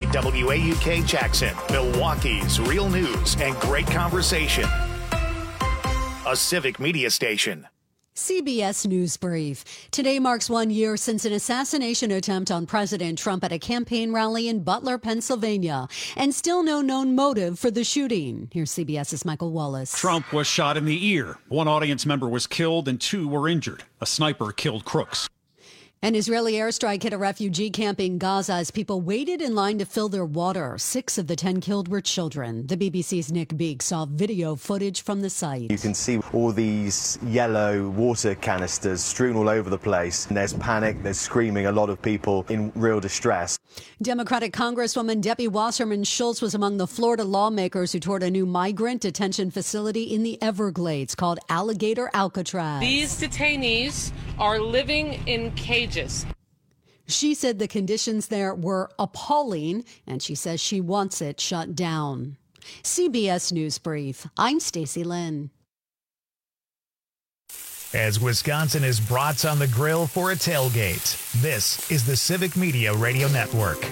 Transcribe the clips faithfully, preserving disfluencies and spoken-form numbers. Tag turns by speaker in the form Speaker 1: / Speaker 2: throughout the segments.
Speaker 1: W A U K Jackson, Milwaukee's real news and great conversation. A Civic Media station.
Speaker 2: C B S News Brief. Today marks one year since an assassination attempt on President Trump at a campaign rally in Butler, Pennsylvania, and still no known motive for the shooting. Here's CBS's Michael Wallace.
Speaker 3: Trump was shot in the ear. One audience member was killed and two were injured. A sniper killed Crooks.
Speaker 2: An Israeli airstrike hit a refugee camp in Gaza as people waited in line to fill their water. Six of the ten killed were children. The B B C's Nick Beek saw video footage from the site.
Speaker 4: You can see all these yellow water canisters strewn all over the place. And there's panic, there's screaming, a lot of people in real distress.
Speaker 2: Democratic Congresswoman Debbie Wasserman Schultz was among the Florida lawmakers who toured a new migrant detention facility in the Everglades called Alligator Alcatraz.
Speaker 5: These detainees are living in cages.
Speaker 2: She said the conditions there were appalling, and she says she wants it shut down. C B S News Brief. I'm Stacey Lynn.
Speaker 1: As Wisconsin is brats on the grill for a tailgate, this is the Civic Media Radio Network.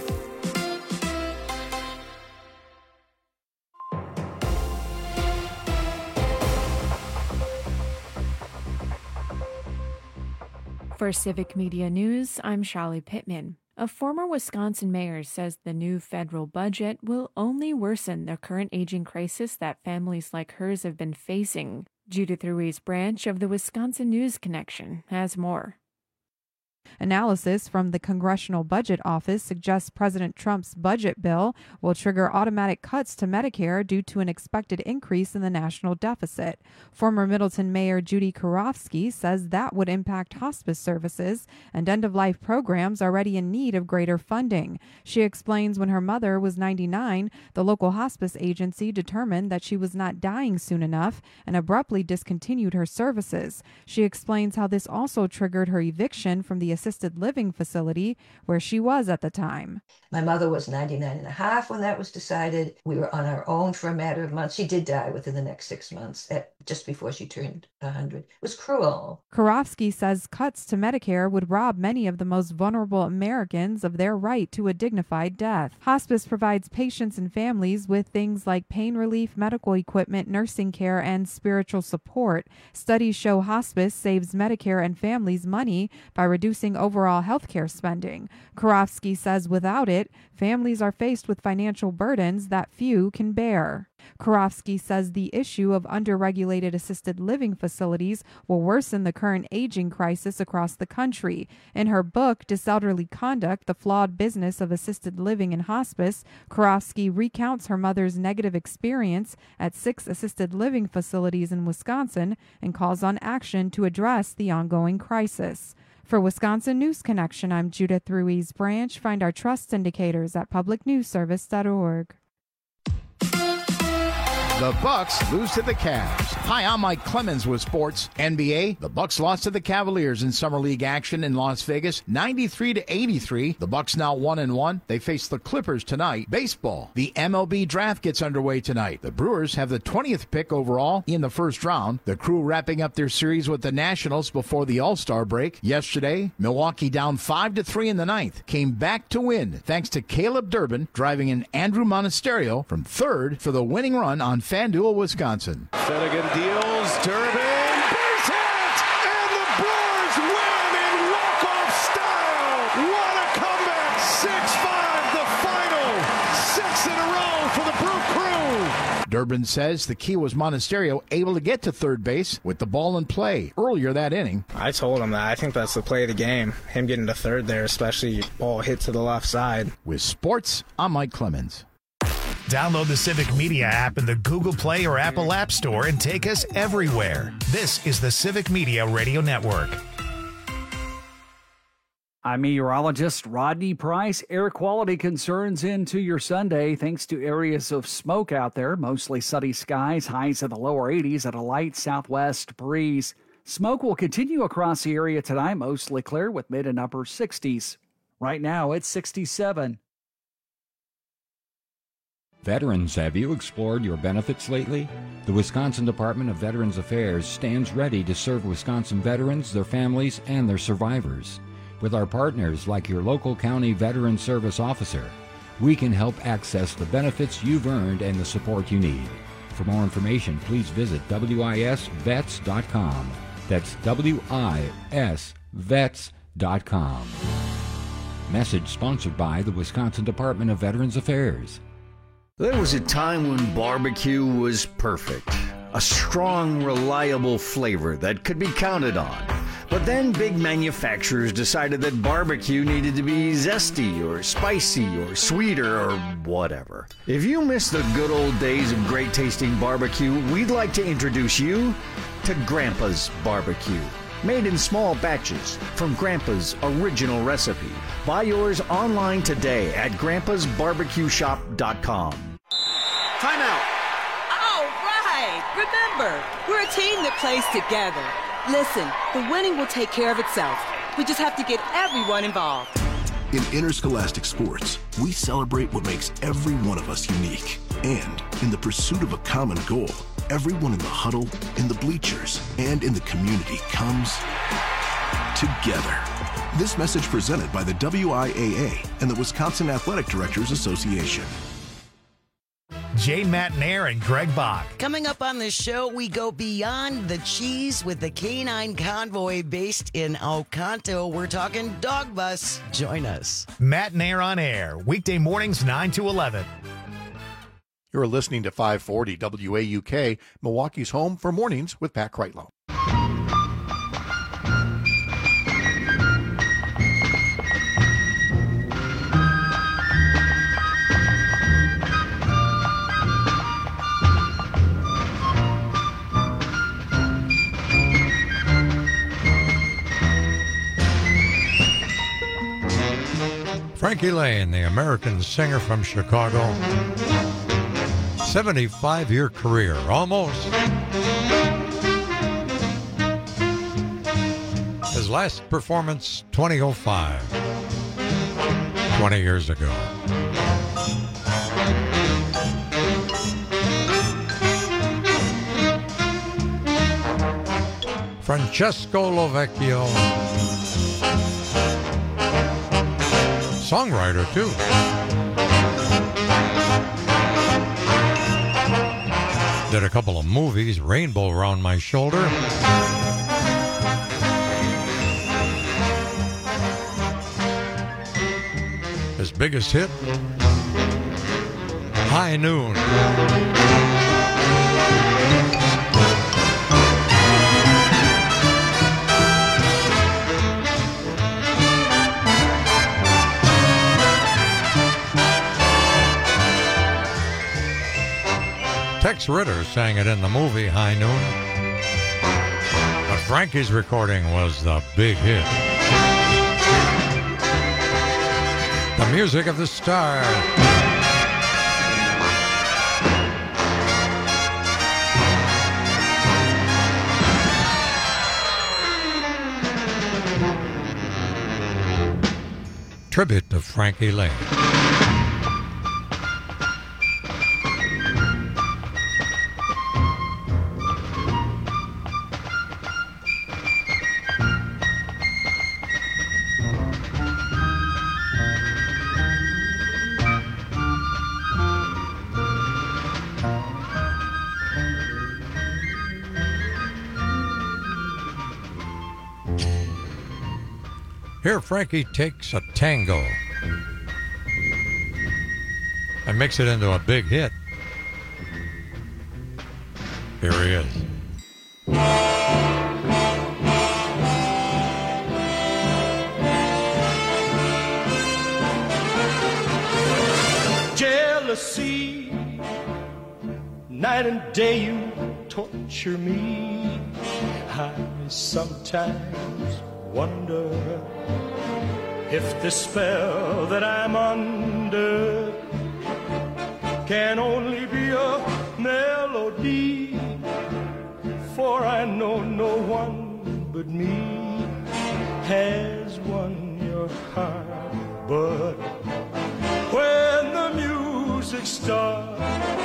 Speaker 6: For Civic Media News, I'm Charlie Pittman. A former Wisconsin mayor says the new federal budget will only worsen the current aging crisis that families like hers have been facing. Judith Ruiz Branch of the Wisconsin News Connection has more.
Speaker 7: Analysis from the Congressional Budget Office suggests President Trump's budget bill will trigger automatic cuts to Medicare due to an expected increase in the national deficit. Former Middleton Mayor Judy Karofsky says that would impact hospice services and end-of-life programs already in need of greater funding. She explains when her mother was ninety-nine, the local hospice agency determined that she was not dying soon enough and abruptly discontinued her services. She explains how this also triggered her eviction from the assisted living facility where she was at the time.
Speaker 8: My mother was ninety-nine and a half when that was decided. We were on our own for a matter of months. She did die within the next six months, at, just before she turned one hundred. It was cruel.
Speaker 7: Karofsky says cuts to Medicare would rob many of the most vulnerable Americans of their right to a dignified death. Hospice provides patients and families with things like pain relief, medical equipment, nursing care, and spiritual support. Studies show hospice saves Medicare and families money by reducing overall health care spending. Karofsky says without it, families are faced with financial burdens that few can bear. Karofsky says the issue of underregulated assisted living facilities will worsen the current aging crisis across the country. In her book, Disorderly Conduct, The Flawed Business of Assisted Living and Hospice, Karofsky recounts her mother's negative experience at six assisted living facilities in Wisconsin and calls on action to address the ongoing crisis. For Wisconsin News Connection, I'm Judith Ruiz Branch. Find our trust indicators at public news service dot org.
Speaker 9: The Bucks lose to the Cavs. Hi, I'm Mike Clemens with sports. N B A, the Bucks lost to the Cavaliers in summer league action in Las Vegas, ninety-three to eighty-three. The Bucks now one and one. They face the Clippers tonight. Baseball, the M L B draft gets underway tonight. The Brewers have the twentieth pick overall in the first round. The Crew wrapping up their series with the Nationals before the All-Star break. Yesterday, Milwaukee down five to three in the ninth, came back to win thanks to Caleb Durbin driving in Andrew Monasterio from third for the winning run on FanDuel, Wisconsin.
Speaker 10: Finnegan deals, Durbin, base hit, and the Brewers win in walk-off style. What a comeback! six five, the final. Six in a row for the Brew Crew.
Speaker 9: Durbin says the key was Monasterio able to get to third base with the ball in play earlier that inning.
Speaker 11: I told him that. I think that's the play of the game. Him getting to third there, especially ball hit to the left side.
Speaker 9: With sports, I'm Mike Clemens.
Speaker 1: Download the Civic Media app in the Google Play or Apple App Store and take us everywhere. This is the Civic Media Radio Network.
Speaker 12: I'm meteorologist Rodney Price. Air quality concerns into your Sunday thanks to areas of smoke out there. Mostly sunny skies, highs in the lower eighties and a light southwest breeze. Smoke will continue across the area tonight, mostly clear with mid and upper sixties. Right now it's sixty-seven.
Speaker 13: Veterans, have you explored your benefits lately? The Wisconsin Department of Veterans Affairs stands ready to serve Wisconsin veterans, their families, and their survivors. With our partners like your local county veteran service officer, we can help access the benefits you've earned and the support you need. For more information, please visit W I S vets dot com. That's W I S vets dot com. Message sponsored by the Wisconsin Department of Veterans Affairs.
Speaker 14: There was a time when barbecue was perfect. A strong, reliable flavor that could be counted on. But then big manufacturers decided that barbecue needed to be zesty or spicy or sweeter or whatever. If you miss the good old days of great tasting barbecue, we'd like to introduce you to Grandpa's Barbecue. Made in small batches from Grandpa's original recipe. Buy yours online today at grandpas barbecue shop dot com.
Speaker 15: Time out.
Speaker 16: All right. Remember, we're a team that plays together. Listen, the winning will take care of itself. We just have to get everyone involved.
Speaker 17: In interscholastic sports, we celebrate what makes every one of us unique. And in the pursuit of a common goal, everyone in the huddle, in the bleachers, and in the community comes together. This message presented by the W I A A and the Wisconsin Athletic Directors Association.
Speaker 1: Jay Matnair and Greg Bach.
Speaker 18: Coming up on the show, we go beyond the cheese with the Canine Convoy based in Oconto. We're talking Dog Bus. Join us.
Speaker 1: Matnair on air, weekday mornings nine to eleven.
Speaker 19: You're listening to five forty W A U K, Milwaukee's home for mornings with Pat Kreitlow.
Speaker 20: Frankie Laine, the American singer from Chicago. seventy-five-year career, almost. His last performance, twenty oh five. twenty years ago. Francesco Lovecchio. Songwriter, too. Did a couple of movies, Rainbow Round My Shoulder. His biggest hit, High Noon. Tex Ritter sang it in the movie High Noon. But Frankie's recording was the big hit. The music of the stars. Tribute to Frankie Laine. Here Frankie takes a tango and makes it into a big hit. Here he is.
Speaker 10: Jealousy, night and day you torture me. I sometimes wonder if the spell that I'm under can only be a melody, for I know no one but me has won your heart. But when the music starts,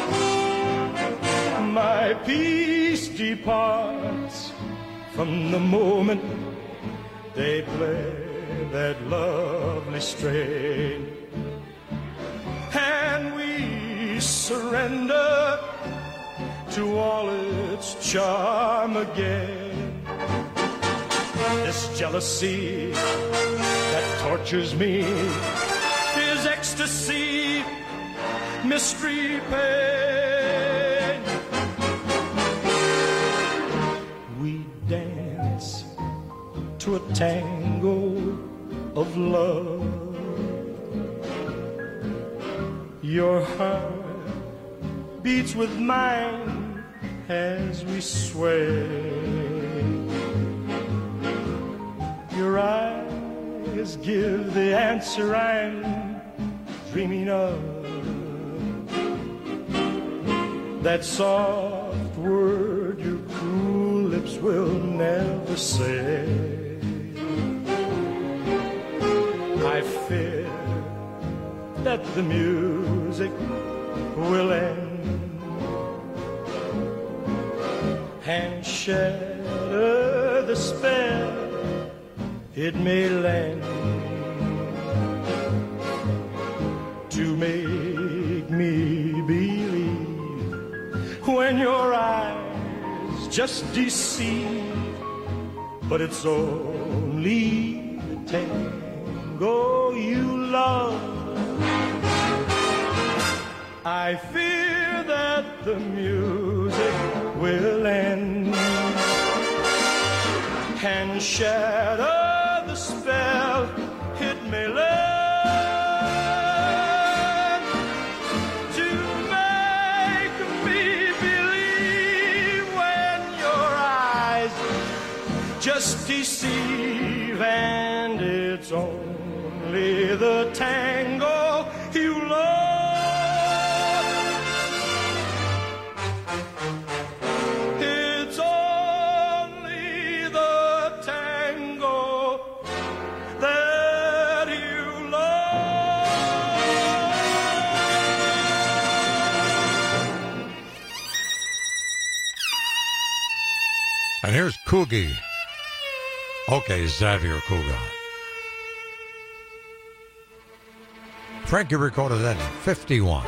Speaker 10: my peace departs from the moment they play that lovely strain. surrender to all its charm again. This jealousy that tortures me is ecstasy, mystery, pain. We dance to a tango of love. Your heart beats with mine as we sway. Your eyes give the answer I'm dreaming of. That soft word your cruel lips will never say. I fear that the music will end and shatter the spell it may lend to make me believe when your eyes just deceive, but it's only the tango you love. I fear that the music will end and shatter the spell it may lend to make me believe when your eyes just deceive, and it's only the tango you love.
Speaker 20: And here's Coogie. Okay, Xavier Cougar. Frankie recorded that in fifty-one.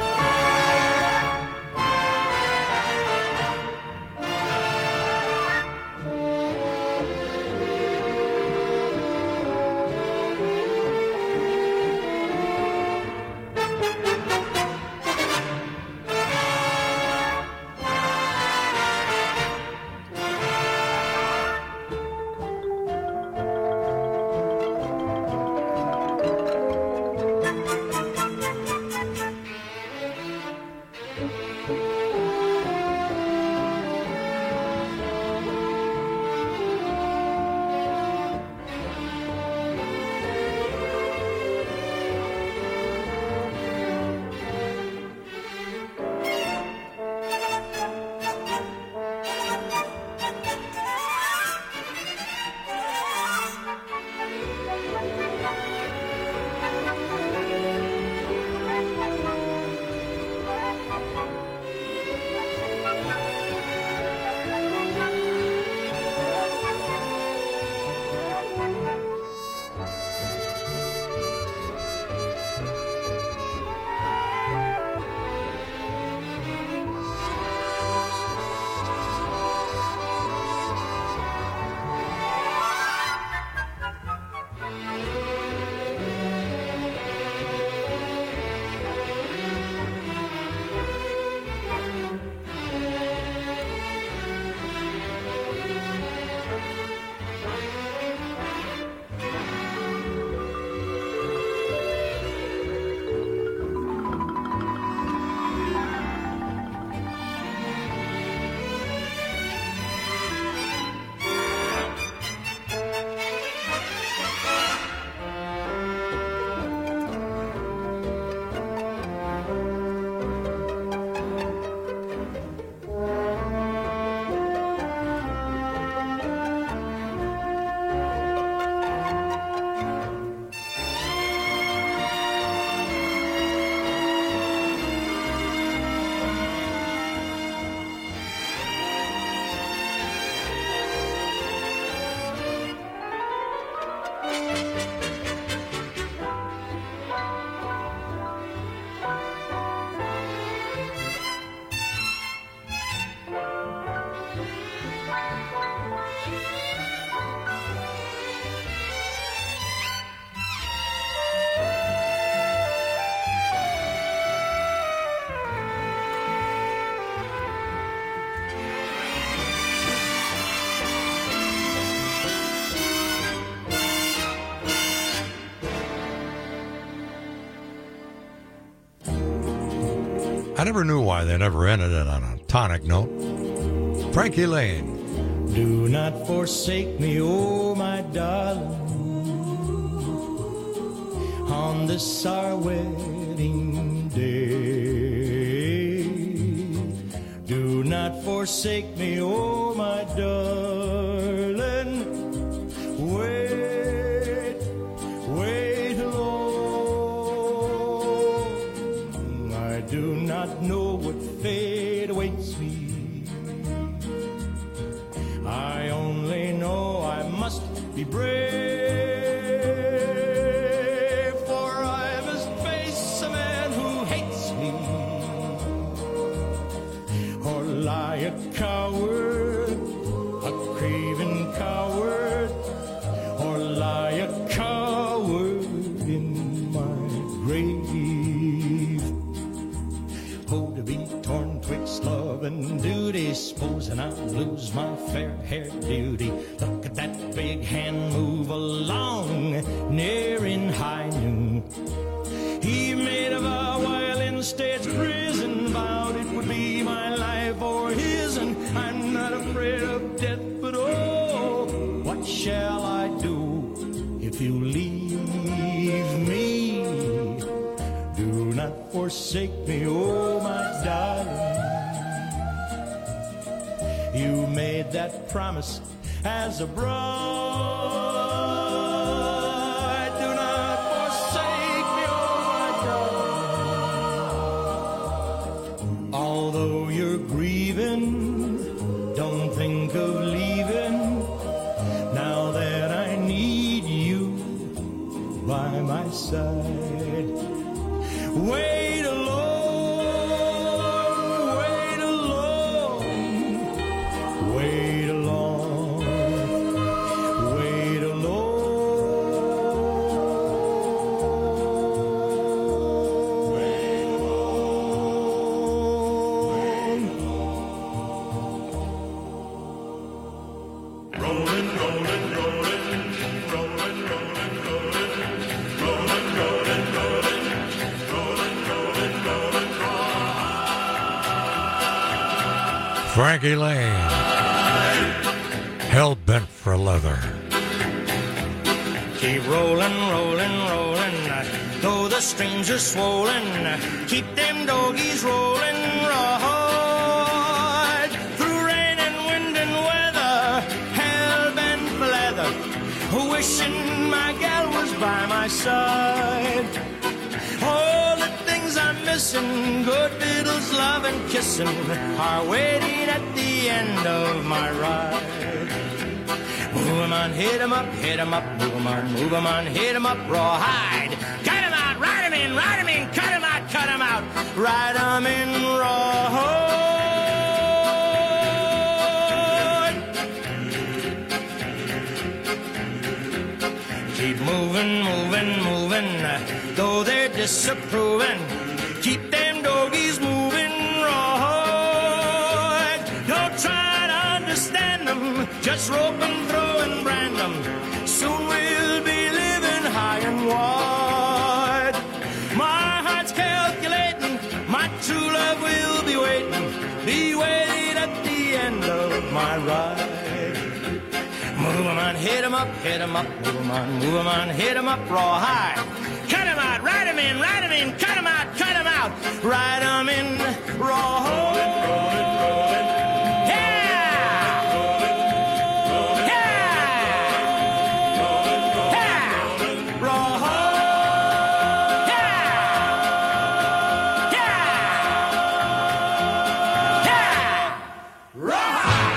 Speaker 20: I never knew why they never ended it on a tonic note. Frankie Lane.
Speaker 21: Do not forsake me, oh my darling, on this our wedding day. Do not forsake me, oh my darling. Wait, wait long. I do not know what fate awaits me. I only know I must be brave, for I must face a man who hates me, or lie a coward, a craven coward, or lie a coward in my grave. Oh, to be torn twixt love and duty, supposing I'll lose my fair hair beauty. Look at that big hand move along, near in high noon. He made a vow while in state's prison, vowed it would be my life or his, and I'm not afraid of death, but oh, what shall I do if you leave me? Do not forsake me, oh my darling. You made that promise as a bride. Do not forsake me, oh my darling. Although you're grieving, don't think of leaving, now that I need you by my side. Wait alone, wait alone, wait alone, wait alone, wait alone. Rolling, rolling, rolling, rolling, rolling, rolling, rolling, rolling, rolling.
Speaker 20: Frankie Lane. Hell bent for leather.
Speaker 21: Keep rolling, rolling, rolling, though the streams are swollen. Keep them doggies rolling, right through rain and wind and weather. Hell bent for leather, wishing my gal was by my side. All the things I'm missing, good fiddles, love and kissing, are waiting at the end of my ride. Move 'em on, hit 'em up, hit 'em up, move 'em on, move 'em on, hit 'em up, rawhide. Cut 'em out, ride 'em in, ride 'em in, cut 'em out, cut 'em out, ride 'em in rawhide. Keep moving, moving, moving, though they're disapproving. Keep them doggies moving right. Don't try to understand them, just rope and throw and brand them. Soon we'll be living high and wide. My heart's calculating, my true love will be waiting, be waiting at the end of my ride. Move 'em on, hit 'em up, hit 'em up, move 'em on, move 'em on, hit 'em up, rawhide. Cut 'em out, ride 'em in, ride 'em in, cut 'em out, cut 'em out, ride 'em in, rawhide. Rolling, rolling, rolling. Yeah! Rolling, yeah! Rolling, yeah! Rawhide. Yeah! Yeah! Yeah! Rawhide.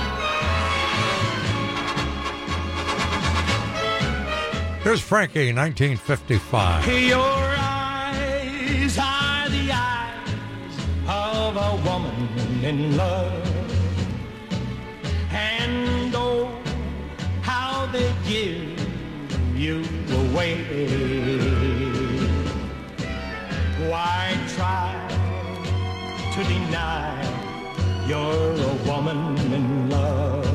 Speaker 20: Here's Frankie, nineteen fifty-five.
Speaker 21: Your eyes are the eyes of a woman in love, and oh, how they give you away. Why try to deny you're a woman in love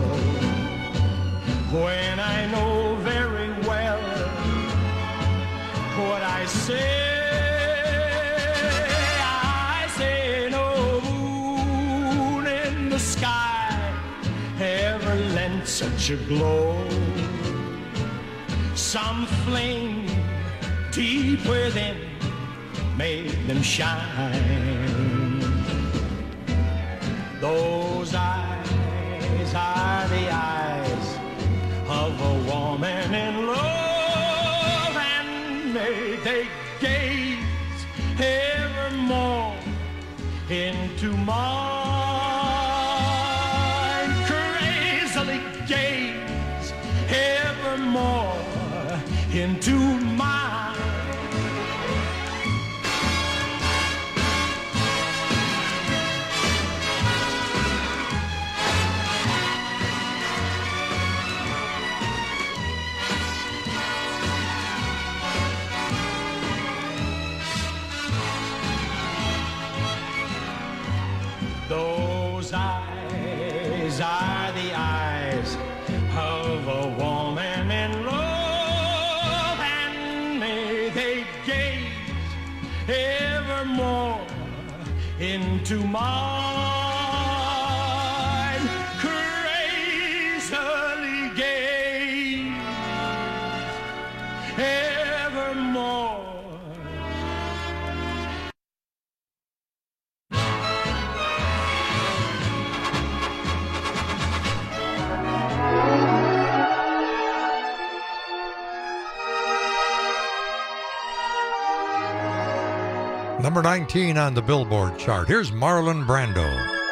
Speaker 21: when I know very well what I say? I say such a glow. Some flame deep within made them shine. Those eyes are the eyes of a woman in love, and may they gaze evermore into mine, crazily gaze evermore into mine. Those eyes are the eyes of a woman in love, and may they gaze evermore into mine, crazily gaze evermore.
Speaker 20: Number nineteen on the Billboard chart. Here's Marlon Brando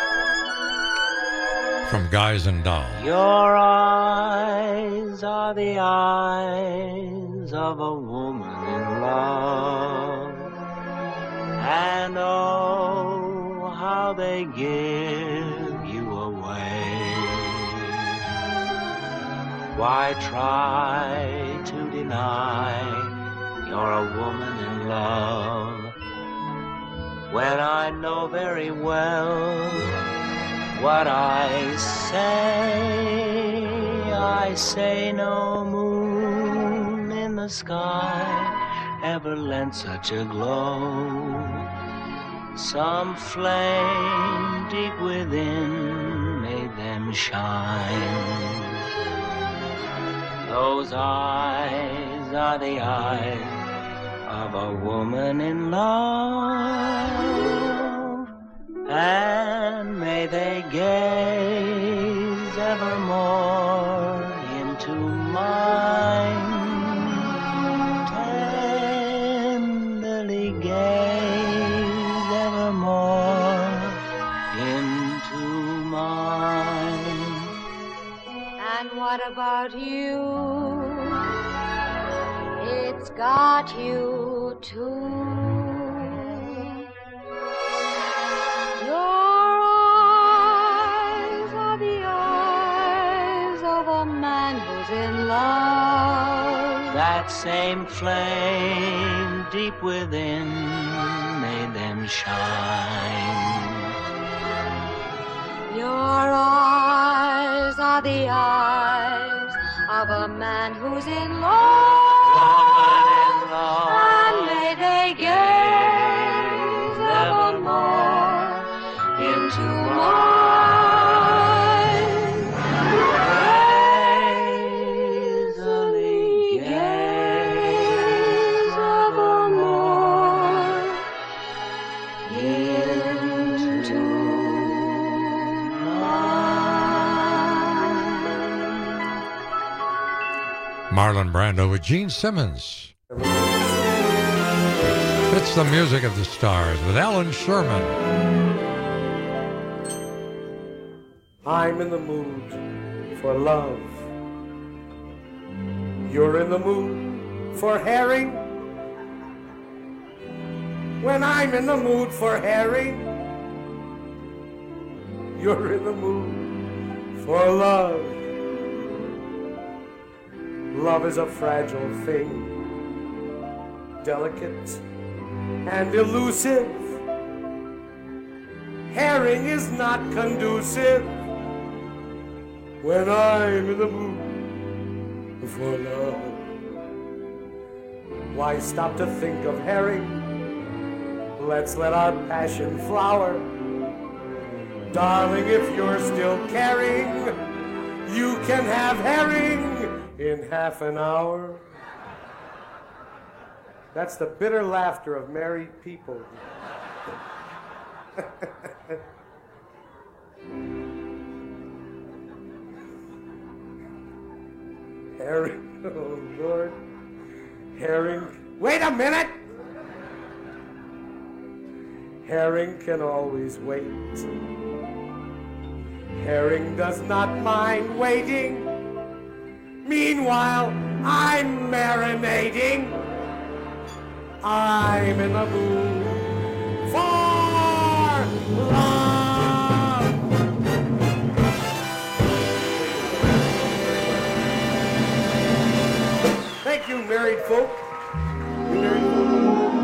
Speaker 20: from Guys and Dolls.
Speaker 3: Your eyes are the eyes of a woman in love, and oh, how they give you away. Why try to deny you're a woman in love, when I know very well what I say? I say no moon in the sky ever lent such a glow. Some flame deep within made them shine. Those eyes are the eyes of a woman in love, and may they gaze evermore into mine, tenderly gaze evermore into mine.
Speaker 22: And what about you? It's got you too. Your eyes are the eyes of a man who's in love.
Speaker 3: That same flame deep within made them shine.
Speaker 22: Your eyes are the eyes of a man who's in love. And may they gaze evermore into mine, crazily gaze evermore into mine.
Speaker 20: Marlon Brando with Gene Simmons. It's the music of the stars with Alan Sherman.
Speaker 23: I'm in the mood for love. You're in the mood for herring. When I'm in the mood for herring, you're in the mood for love. Love is a fragile thing, delicate and elusive. Herring is not conducive when I'm in the mood for love. Why stop to think of herring? Let's let our passion flower. Darling, if you're still caring, You can have herring in half an hour. That's the bitter laughter of married people. Herring, oh Lord. Herring, wait a minute! Herring can always wait. Herring does not mind waiting. Meanwhile, I'm marinating. I'm in the mood for love. Thank you, married folk. You married folk.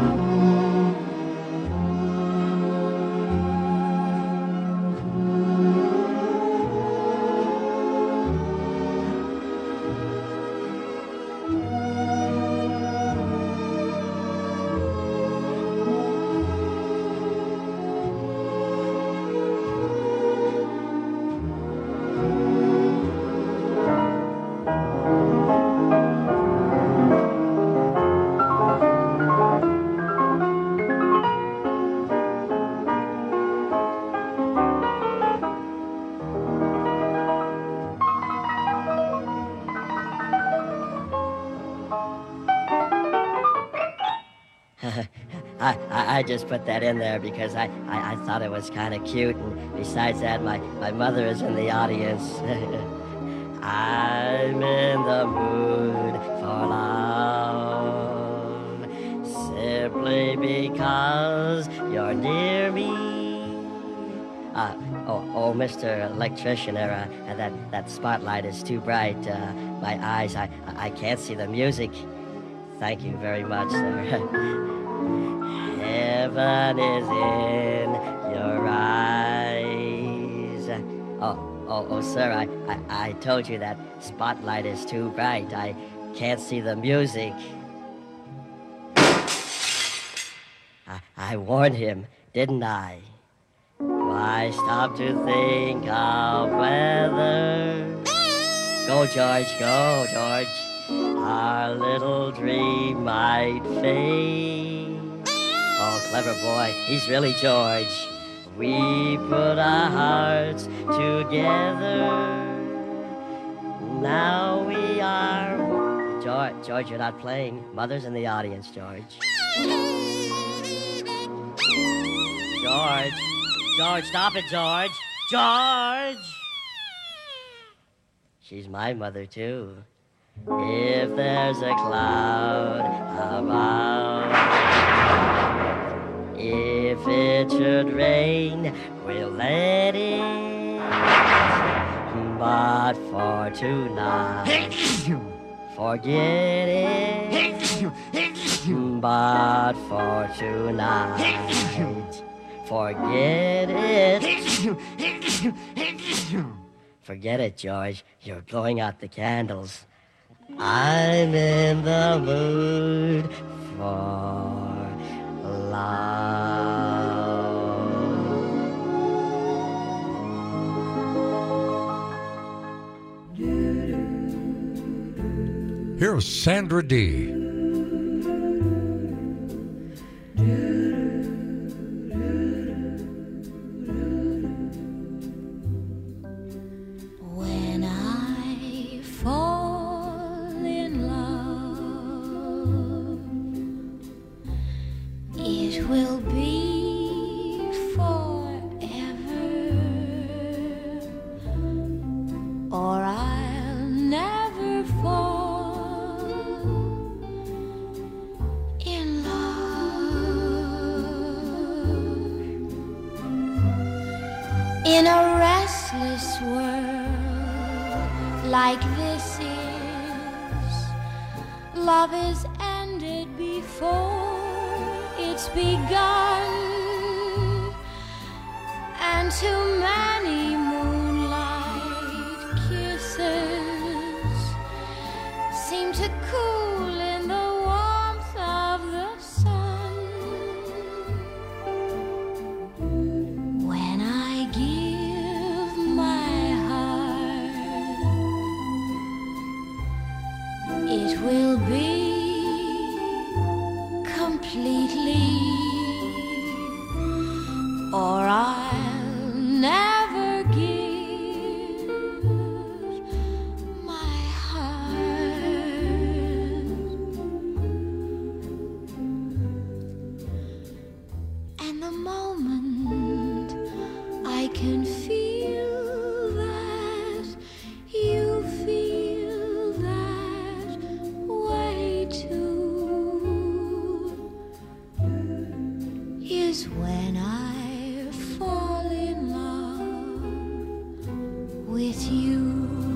Speaker 2: I, I, I just put that in there because I, I, I thought it was kind of cute, and besides that, my, my mother is in the audience. I'm in the mood for love, simply because you're near me. Uh, oh, oh, Mister Electrician, uh, that, that spotlight is too bright. Uh, my eyes, I, I can't see the music. Thank you very much, sir. Heaven is in your eyes. Oh, oh, oh, sir, I, I, I told you that spotlight is too bright. I can't see the music. I, I warned him, didn't I? Why stop to think of weather? Go, George, go, George. Our little dream might fade. Oh, clever boy, he's really George. We put our hearts together. Now we are... George, George, you're not playing. Mother's in the audience, George. George. George, stop it, George. George! She's my mother, too. If there's a cloud above, if it should rain, we'll let it. But for tonight, forget it. But for tonight, forget it. Forget it, George. You're blowing out the candles. I'm in the mood for love.
Speaker 20: Here's Sandra Dee.
Speaker 4: When I fall in love, it will be forever, or I'll never fall in love. In a restless world like this is, love is ended before it's begun, and too many moonlight kisses seem to cool in the warmth of the sun. When I give my heart or I'll never give my heart. And the moment I can feel that you feel that way too is when I fall in love with you.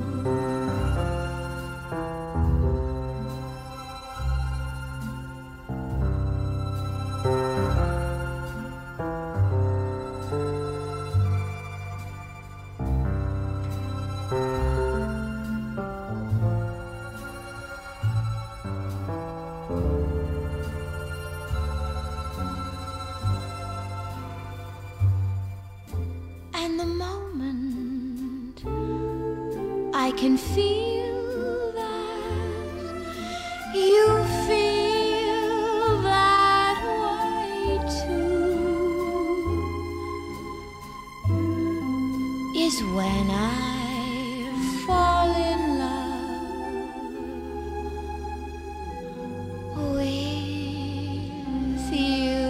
Speaker 4: And the moment I can feel that you feel that way too is when I fall in love with you.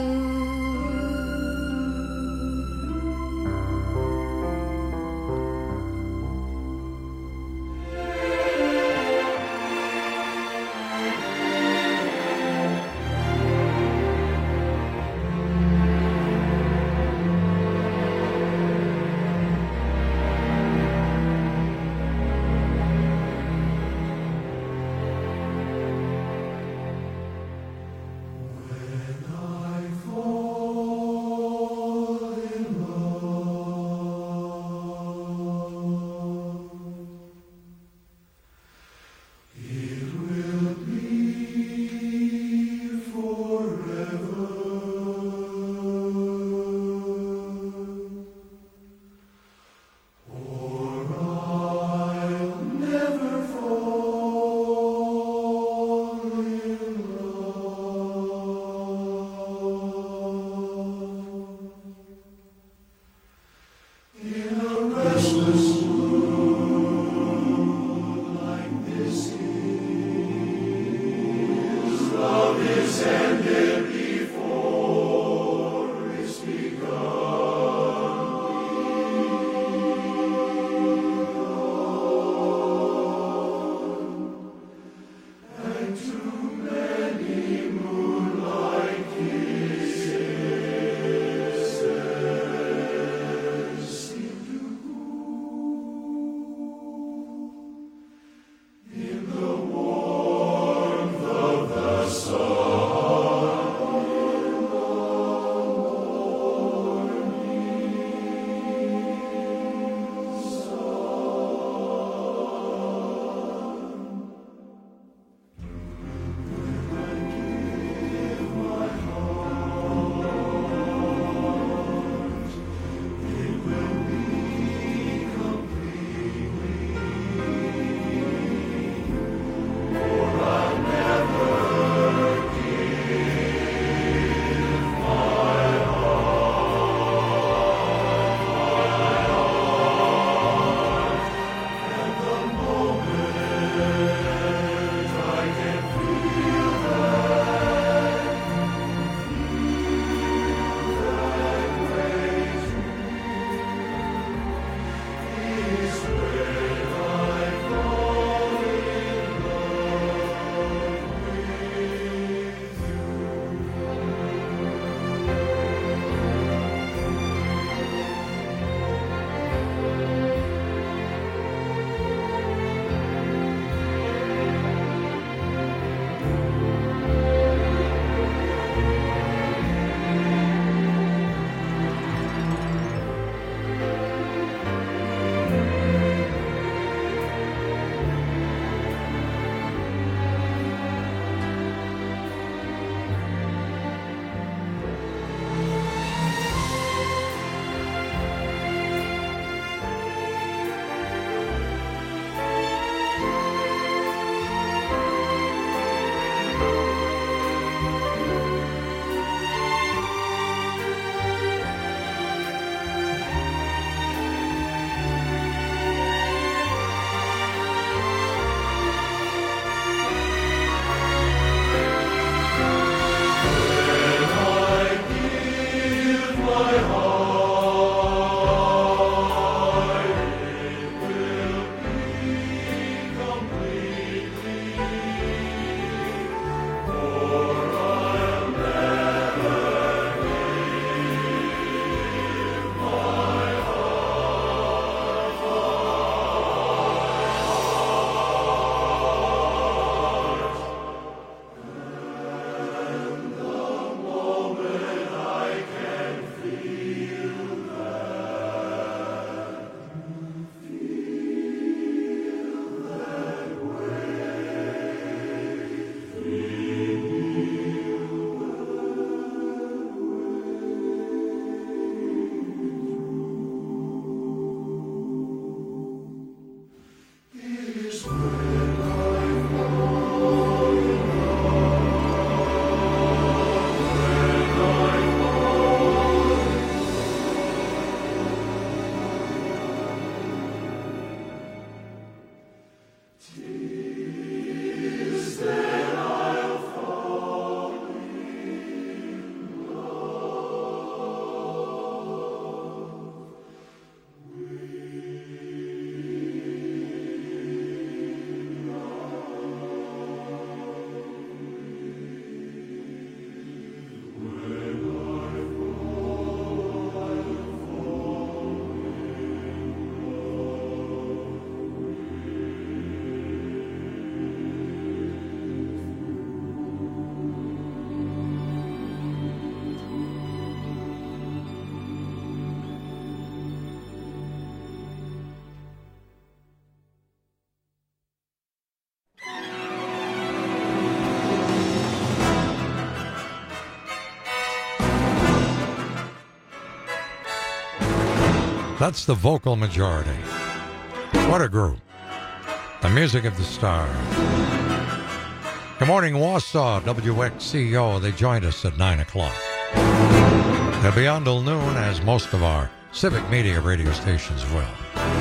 Speaker 20: That's the Vocal Majority. What a group. The music of the stars. Good morning, Wausau, W X C O. They joined us at nine o'clock. They'll be on till noon, as most of our civic media radio stations will.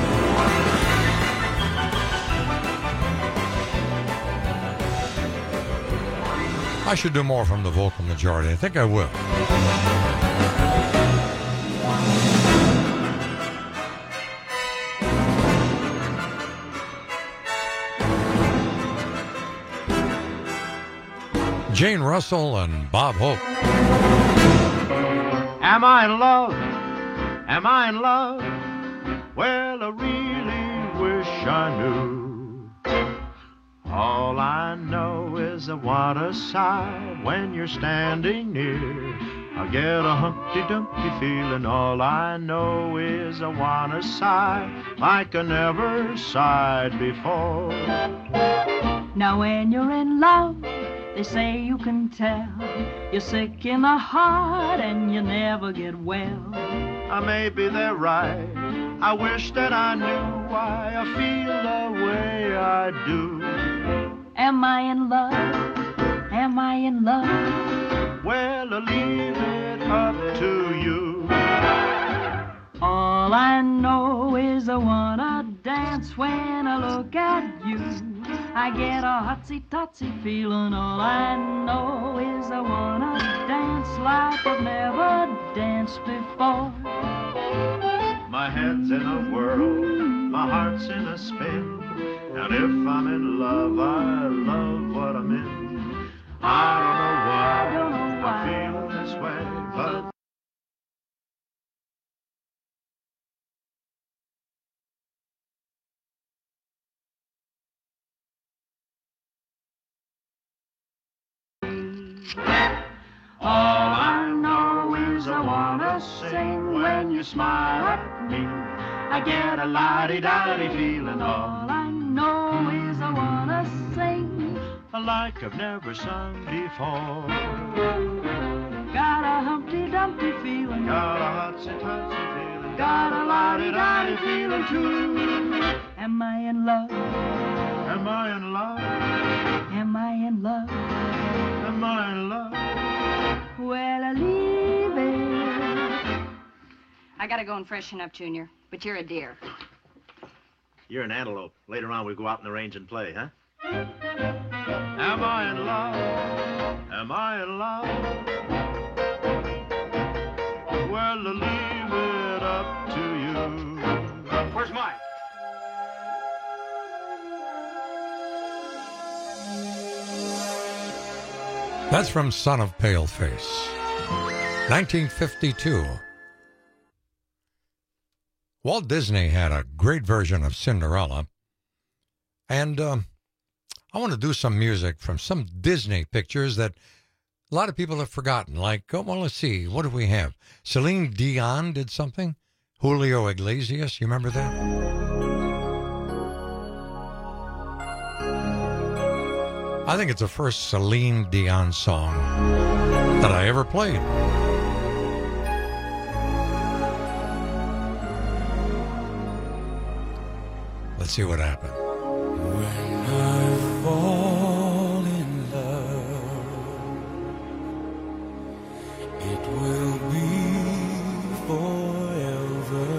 Speaker 20: I should do more from the Vocal Majority. I think I will. Jane Russell and Bob Hope.
Speaker 5: Am I in love? Am I in love? Well, I really wish I knew. All I know is I want to sigh when you're standing near. I get a Humpty-Dumpty feeling. All I know is I want to sigh like I never sighed before.
Speaker 6: Now when you're in love, they say you can tell you're sick in the heart and you never get well.
Speaker 5: Uh, maybe they're right. I wish that I knew why I feel the way I do.
Speaker 6: Am I in love? Am I in love?
Speaker 5: Well, I'll leave it up to you.
Speaker 6: All I know is I wanna dance when I look at you. I get a hotsy-totsy feeling. All I know is I wanna dance like I've never danced before.
Speaker 5: My head's in a whirl, my heart's in a spin, and if I'm in love, I love what I'm in. I don't know why I feel this way, but
Speaker 6: all I know is I wanna sing when you smile at me. I get a la-di-da-di feeling. All I know is I wanna sing
Speaker 5: like I've never sung before.
Speaker 6: Got a Humpty-Dumpty feeling.
Speaker 5: Got a hotsy-totsy feeling.
Speaker 6: Got a la-di-da-di feeling too. Am I in love?
Speaker 5: Am I in love?
Speaker 6: Am I in love?
Speaker 5: Am I in love?
Speaker 6: Well, I leave it.
Speaker 8: I gotta go and freshen up, Junior, but you're a dear.
Speaker 15: You're an antelope. Later on, we go out in the range and play, huh?
Speaker 5: Am I in love? Am I in love? Well, I'll leave it up to you.
Speaker 15: Where's Mike?
Speaker 20: That's from Son of Paleface, nineteen fifty-two. Walt Disney had a great version of Cinderella, and um, I want to do some music from some Disney pictures that a lot of people have forgotten. Like, oh, well, let's see, what do we have? Celine Dion did something. Julio Iglesias, you remember that? I think it's the first Celine Dion song that I ever played. Let's see what happened.
Speaker 21: When I fall in love, it will be forever.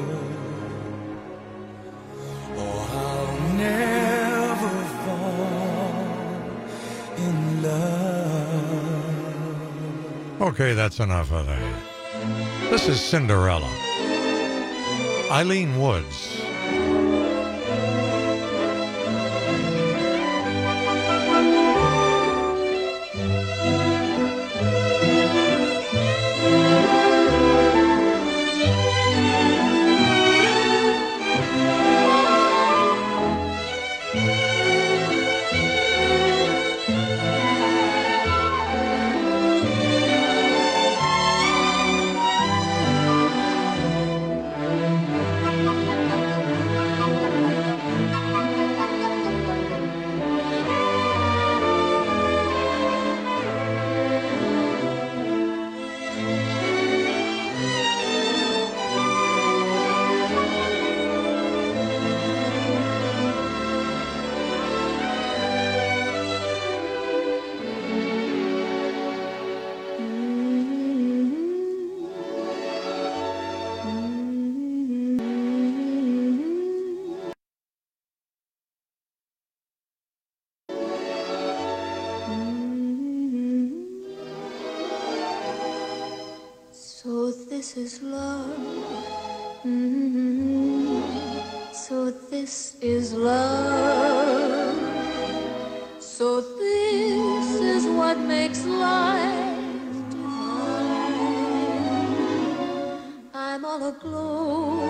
Speaker 21: Oh, I'll never fall in love.
Speaker 20: Okay, that's enough of that. This is Cinderella. Eileen Woods.
Speaker 4: this is love. Mm-hmm. So this is love. So this is what makes life divine. I'm all aglow,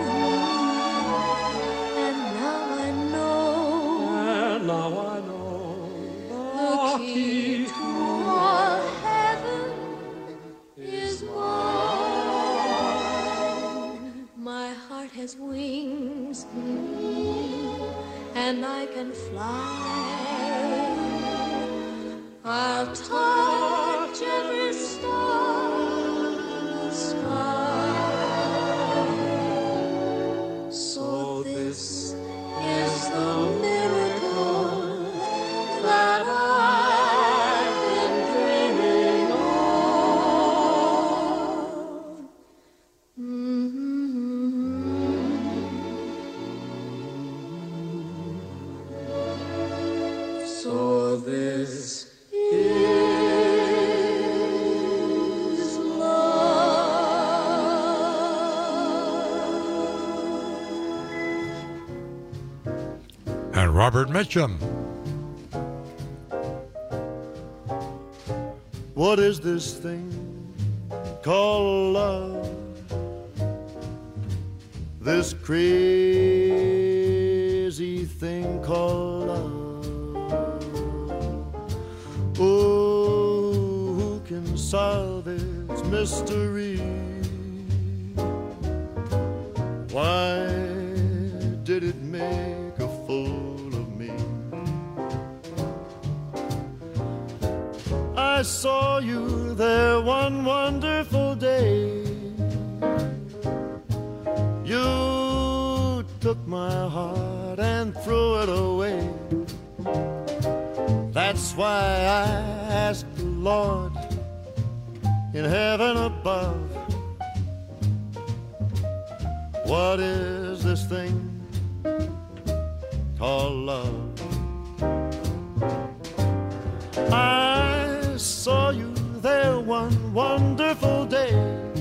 Speaker 4: and now I know.
Speaker 23: And now I know
Speaker 4: the key to all heaven is mine. My heart has wings, and I can fly. I'll touch every star in the sky. So this is the miracle that I've been dreaming of. Mm-hmm. So this is love.
Speaker 20: And Robert Mitchum.
Speaker 21: What is this thing called love? This crazy thing called love. Oh, who can solve its mystery? Why did it make a fool of me? I saw you there one wonderful day. You took my heart and threw it away. That's why I asked the Lord in heaven above, what is this thing called love? I saw you there one wonderful day.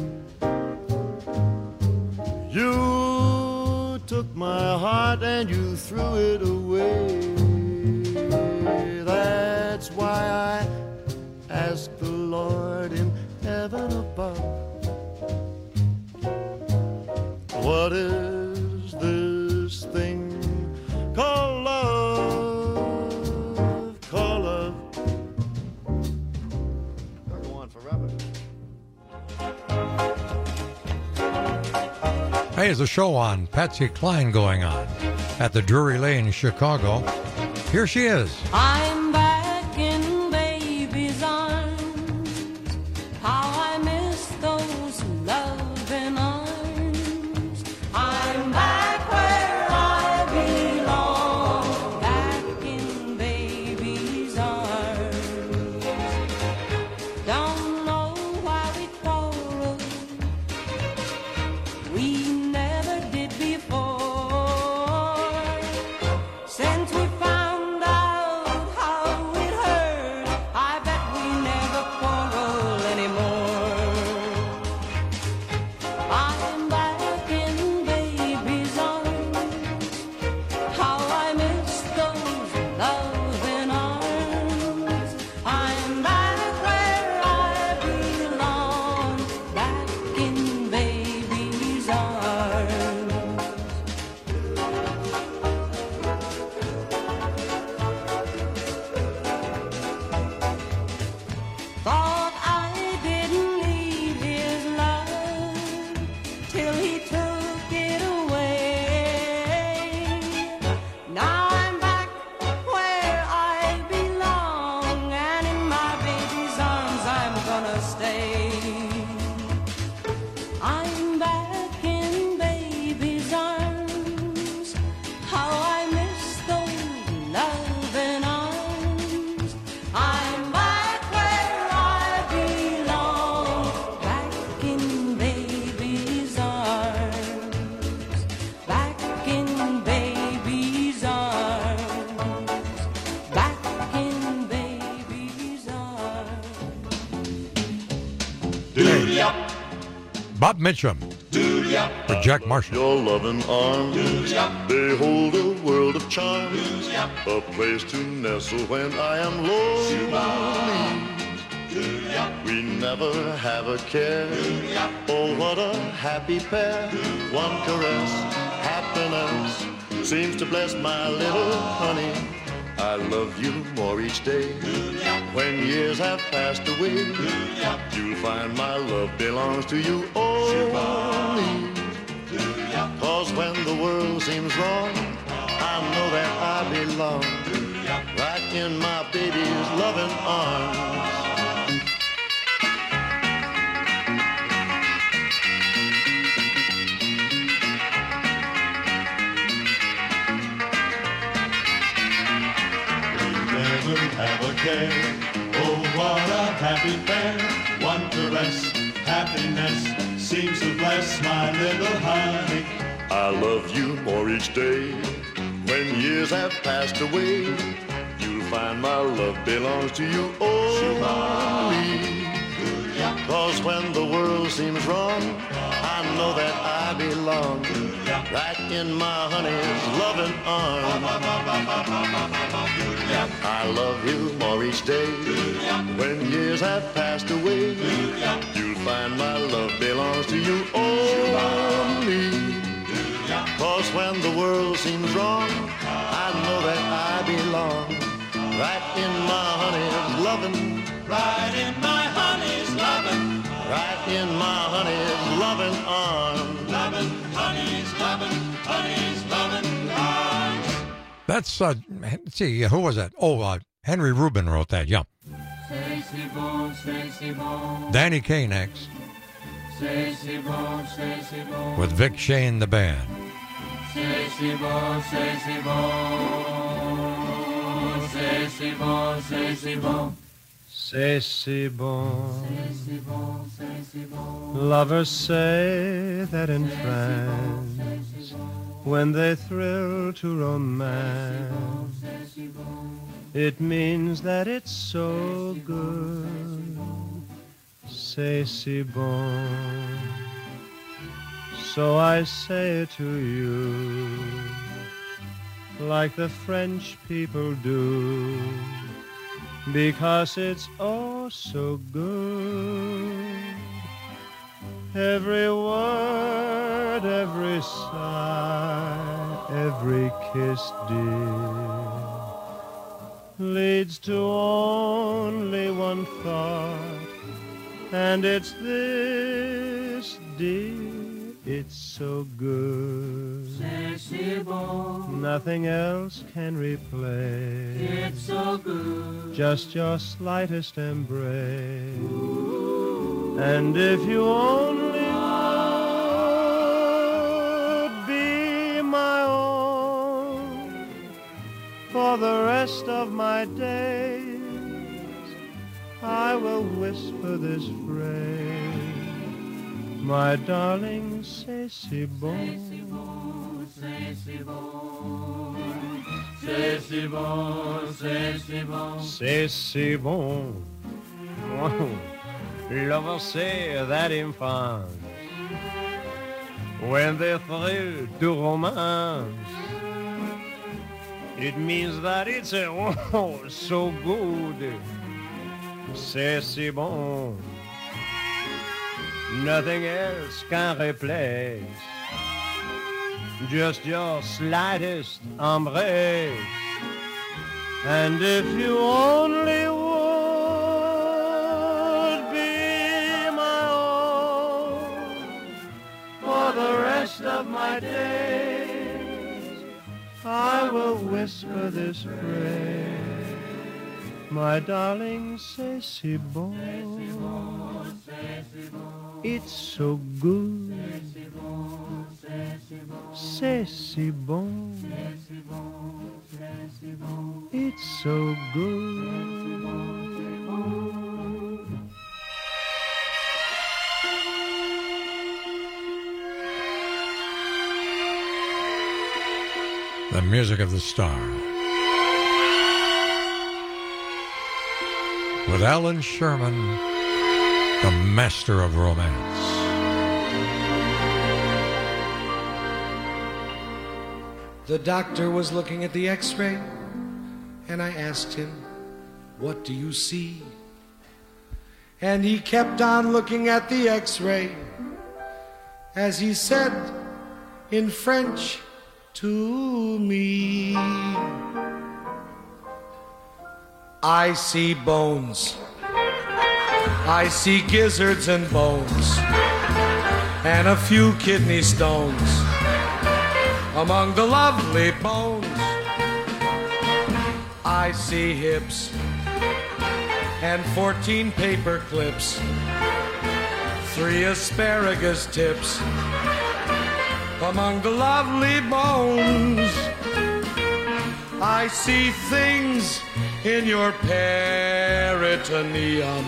Speaker 21: You took my heart and you threw it away. That's why I asked the Lord in heaven above, what is this thing called love? Called love. I'll go on forever.
Speaker 20: Hey, there's a show on Patsy Cline going on at the Drury Lane, Chicago. Here she is.
Speaker 6: I'm back in baby's arms. How I miss those loving arms. I'm back where I belong, back in baby's arms. Don't know why we quarreled. We never did before. Since we found out how
Speaker 20: Mitchum for Jack Marshall.
Speaker 7: Your loving arms, they hold a world of charms, a place to nestle when I am lonely. We never have a care. Oh, what a happy pair. One caress, happiness seems to bless my little honey. I love you more each day. When years have passed away, you'll find my love belongs to you only. Cause when the world seems wrong, I know that I belong right in my baby's loving arms.
Speaker 21: Have a care. Oh, what a happy pair. One caress, happiness seems to bless my little honey.
Speaker 7: I love you more each day. When years have passed away, you'll find my love belongs to you only. Cause when the world seems wrong, I know that I belong right in my honey's loving arms. I love you more each day. When years have passed away, you'll find my love belongs to you only. Cause when the world seems wrong, I know that I belong right in my honey's loving.
Speaker 21: Right in my honey's loving.
Speaker 7: Right in my honey's loving arms.
Speaker 21: Loving, honey's loving, honey's loving arms.
Speaker 20: That's, uh, let's see, who was that? Oh, uh, Henry Rubin wrote that, yeah. Danny Kaye next. With Vic Shane, the band.
Speaker 21: C'est si bon, c'est si bon, c'est si bon, c'est si bon.
Speaker 9: C'est si bon. Lovers say that in France, when they thrill to romance, it means that it's so good. C'est si bon. So I say to you, like the French people do, because it's oh so good. Every word, every sigh, every kiss, dear, leads to only one thought, and it's this, dear. It's so good.
Speaker 21: C'est si bon.
Speaker 9: Nothing else can replace.
Speaker 21: It's so good.
Speaker 9: Just your slightest embrace. Ooh. And if you only would be my own for the rest of my days, I will whisper this phrase. My darling, c'est si bon.
Speaker 21: C'est si bon, c'est si bon, c'est si bon.
Speaker 9: C'est si bon. Lovers say that in France, when they thrill to romance, it means that it's a, oh, so good. C'est si bon. Nothing else can replace just your slightest embrace. And if you only would be my own for the rest of my days, I will whisper this phrase. My darling, c'est si bon. It's so good. C'est si bon. It's so good.
Speaker 20: The music of the star. With Alan Sherman, the master of romance.
Speaker 23: The doctor was looking at the x-ray, and I asked him, "What do you see?" And he kept on looking at the x-ray as he said in French to me, "I see bones. I see gizzards and bones, and a few kidney stones among the lovely bones. I see hips and fourteen paper clips, three asparagus tips among the lovely bones. I see things in your peritoneum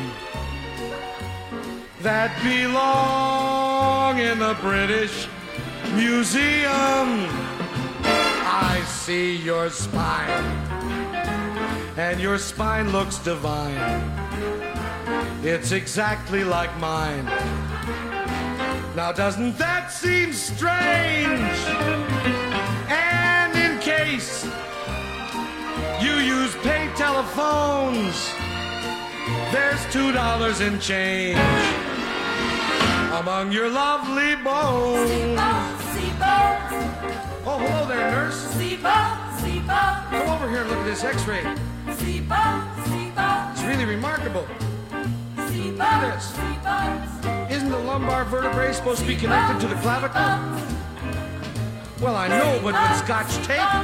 Speaker 23: that belong in the British Museum. I see your spine, and your spine looks divine. It's exactly like mine. Now doesn't that seem strange? And in case you use pay telephones, there's two dollars in change among your lovely bones. See bones, see bones. Oh, hello there, nurse. See bones, see bones. Come over here and look at this x-ray. See bones, see bones. It's really remarkable. See bones, look at this. See bones. Isn't the lumbar vertebrae supposed to be connected to the clavicle? Well, I know, but with Scotch tape.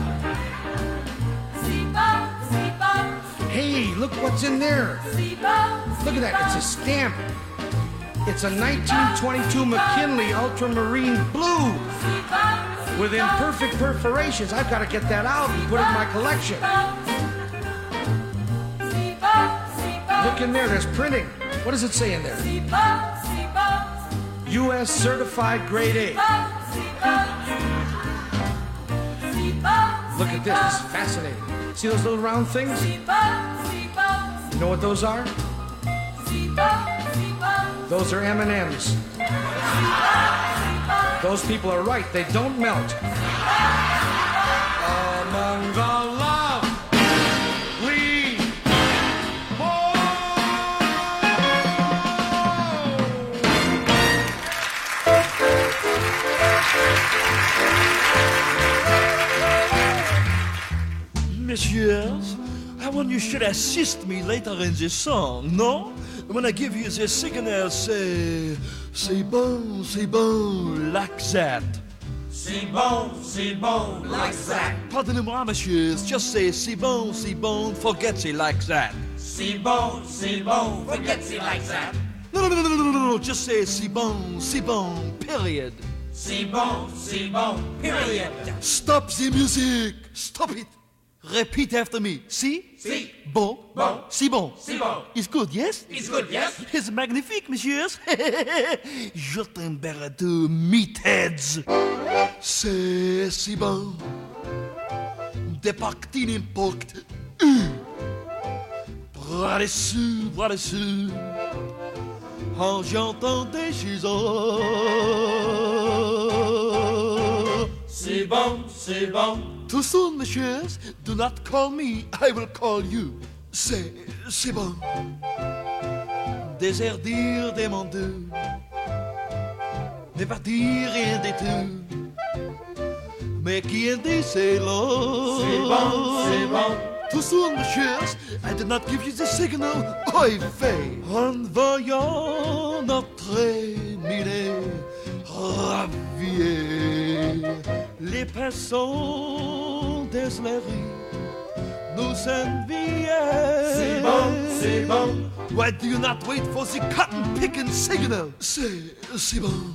Speaker 23: See bones, see bones. Hey, look what's in there. See bones. Look at that, it's a stamp. It's a nineteen twenty-two McKinley Ultramarine Blue with imperfect perforations. I've got to get that out and put it in my collection. Look in there, there's printing. What does it say in there? U S certified grade A. Look at this, it's fascinating. See those little round things? You know what those are? Those are M and M's. Those people are right, they don't melt. Among the lovely
Speaker 11: Messieurs, I want you should assist me later in this song, no? When I give you the signal, say, c'est bon, c'est bon, like that.
Speaker 12: C'est bon, c'est bon, like that.
Speaker 11: Pardonnez-moi, messieurs, just say, c'est bon, c'est bon, forget it like that.
Speaker 12: C'est bon, c'est bon, forget it like that.
Speaker 11: No, no, no, no, no, no, no, just say, c'est bon, c'est bon, period.
Speaker 12: C'est bon, c'est bon, period.
Speaker 11: Stop the music, stop it. Repeat after me. Si?
Speaker 12: Si.
Speaker 11: Bon.
Speaker 12: Bon.
Speaker 11: Si bon.
Speaker 12: Si bon.
Speaker 11: It's good, yes?
Speaker 12: It's good, yes?
Speaker 11: It's magnifique, messieurs. Je température meatheads. C'est si bon. Des parties n'importe où. Bras dessus, bras dessus. En j'entends des chansons.
Speaker 12: C'est bon, c'est bon.
Speaker 11: Too soon, messieurs. Do not call me, I will call you. C'est, c'est bon. Désertir des mondes. Ne partir rien du tout. Mais qui dit c'est long.
Speaker 12: C'est bon, c'est bon.
Speaker 11: Too soon, messieurs. I did not give you the signal. I fail. En voyant notre mille ravier. Les personnes des rues nous enviaient.
Speaker 12: C'est bon, c'est bon.
Speaker 11: Why do you not wait for the cotton picking signal? C'est, c'est bon.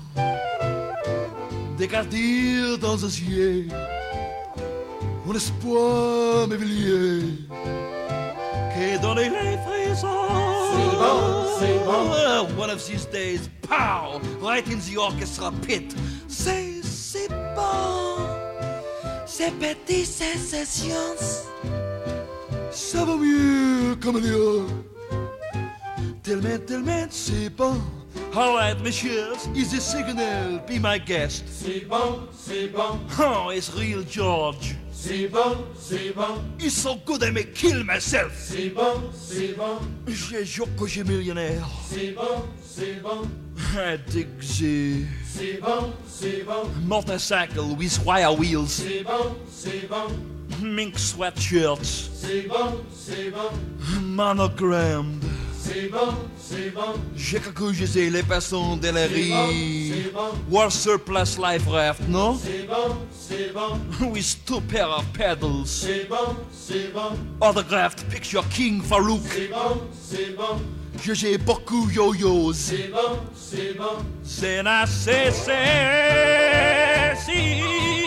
Speaker 11: Dégardir dans un ciel, mon espoir m'éveillait. Que donner les frissons.
Speaker 12: C'est bon, c'est bon.
Speaker 11: One of these days, pow, right in the orchestra pit. C'est, c'est bon. Ces petites sensations, ça va mieux comme ailleurs. Tellement, tellement, c'est bon. All right, messieurs, is the signal, be my guest.
Speaker 12: C'est bon, c'est bon.
Speaker 11: Oh, it's real George.
Speaker 12: C'est bon, c'est bon.
Speaker 11: It's so good I may kill myself.
Speaker 12: C'est bon, c'est bon.
Speaker 11: J'ai jure que j'ai millionnaire.
Speaker 12: C'est bon, c'est bon.
Speaker 11: I dig the...
Speaker 12: C'est bon, c'est bon.
Speaker 11: Motorcycle with wire wheels.
Speaker 12: C'est bon, c'est bon.
Speaker 11: Mink sweatshirts.
Speaker 12: C'est bon, c'est bon.
Speaker 11: Monogrammed.
Speaker 12: C'est bon, c'est bon.
Speaker 11: J'ai que j'ai les personnes de la rue.
Speaker 12: C'est bon.
Speaker 11: War surplus life raft, no?
Speaker 12: C'est bon, c'est bon.
Speaker 11: With two pair of pedals.
Speaker 12: C'est bon, c'est bon.
Speaker 11: Autographed picture King Farouk.
Speaker 12: C'est bon, c'est bon.
Speaker 11: J'ai beaucoup yo-yos.
Speaker 12: C'est bon, c'est bon.
Speaker 11: C'est na c'est c'est si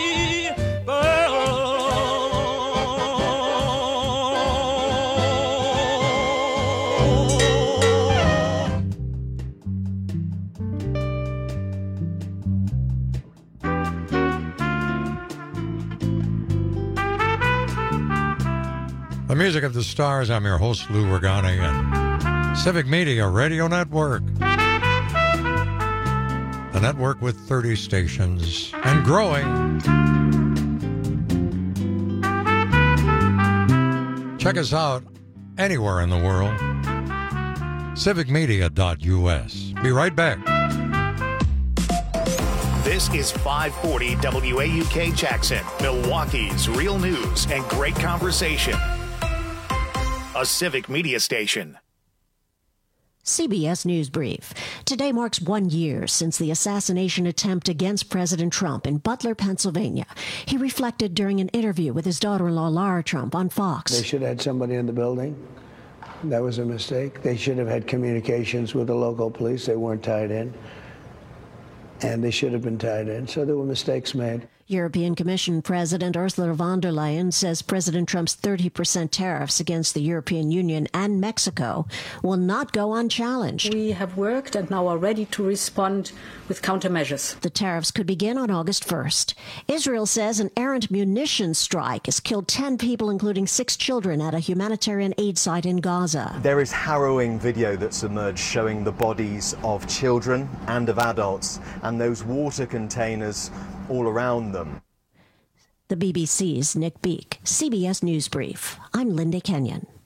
Speaker 11: bon.
Speaker 20: The Music of the Stars. I'm your host, Lou Regani, and Civic Media Radio Network. The network with thirty stations and growing. Check us out anywhere in the world. civic media dot U S. Be right back.
Speaker 1: This is five forty W A U K Jackson, Milwaukee's real news and great conversation. A Civic Media station.
Speaker 13: C B S News Brief. Today marks one year since the assassination attempt against President Trump in Butler, Pennsylvania. He reflected during an interview with his daughter-in-law, Lara Trump, on Fox.
Speaker 14: They should have had somebody in the building. That was a mistake. They should have had communications with the local police. They weren't tied in. And they should have been tied in. So there were mistakes made.
Speaker 13: European Commission President Ursula von der Leyen says President Trump's thirty percent tariffs against the European Union and Mexico will not go unchallenged.
Speaker 16: We have worked and now are ready to respond with countermeasures.
Speaker 13: The tariffs could begin on August first. Israel says an errant munitions strike has killed ten people, including six children, at a humanitarian aid site in Gaza.
Speaker 24: There is harrowing video that's emerged showing the bodies of children and of adults and those water containers all around them.
Speaker 13: The B B C's Nick Beak, C B S News Brief. I'm Linda Kenyon.